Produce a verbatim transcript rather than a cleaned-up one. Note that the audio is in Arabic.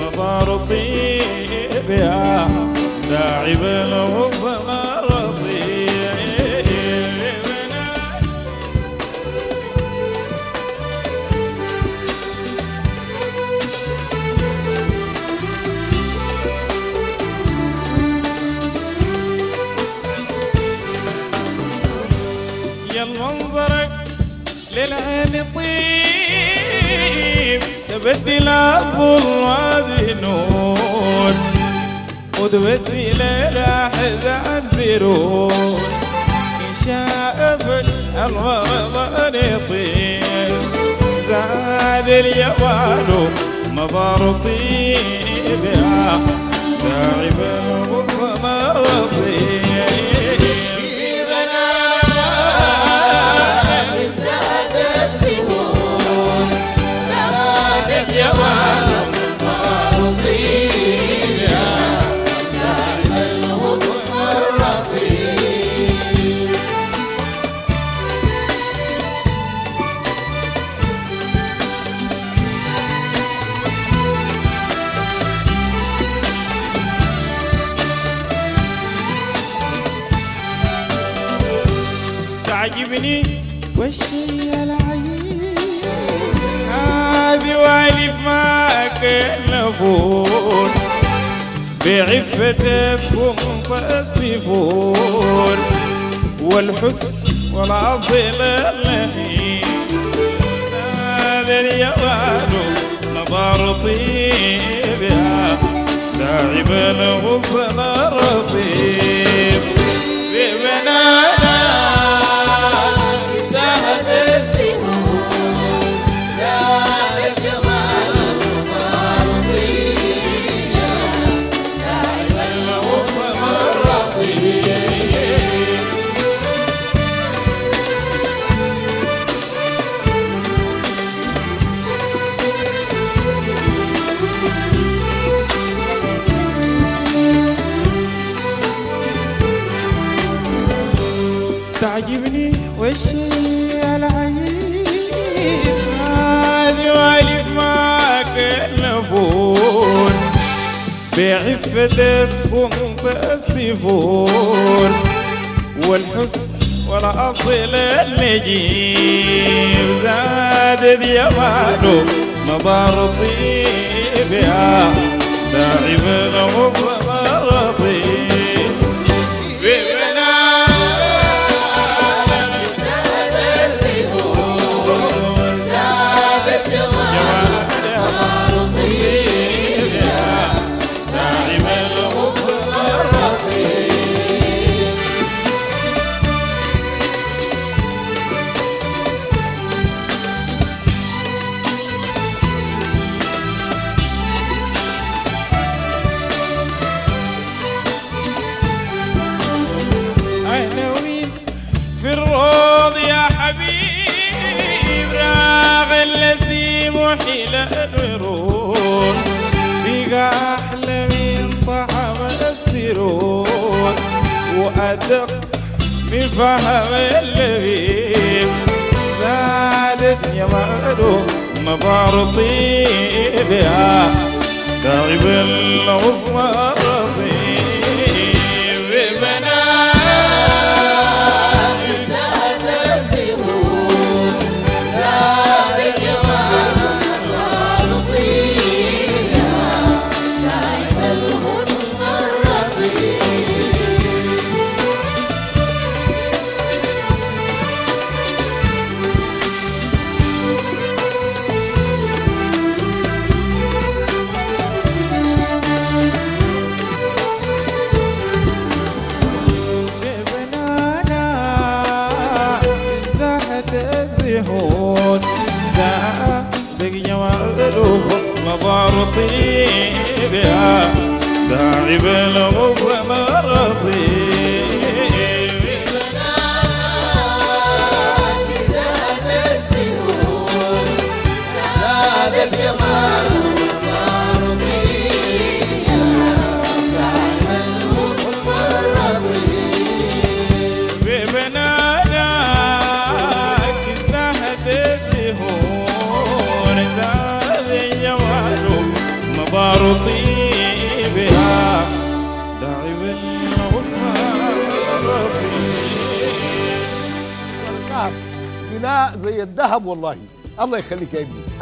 مطار طيب يا لاعب الوصمة رطيب. يا منظرك للعين طيب تبدل الظلمات نور وتبدل الأحزان سرور إن شاء الغضب يطيب زاد اليوان مطار طيب يا لاعب الوصمة رطيب. تعجبني والشي العيب هذه والف ما كلفون بعفتك صمت السفور والحسن والعصل اللهيب هذا اليوان نظر طيب يا لاعب الغصن الرطيب. ببنانا تعجبني والشي العيب هذه والف ما كلفون بعفتك صمت السفور والحسن والأصل النجيب زاد يمانه نظر طيب يا لاعب الوصمة رطيب. في الروض يا حبيب راغ الذي محيل الورود بقى أحلى من طعم السرور وأدق من فهم اللبيب زادت يماله مطار طيب يا لاعب الوصمة رطيب. زادك جماله مطار طيب يا لاعب الوصمة رطيب. زادك جماله مطار طيب يا لاعب الوصمة رطيب. ببنانك زهد الدهور زاد جماله وارضي بها داعب الحسنى ربي. نعم بناء زي الذهب والله. الله يخليك يا ابني.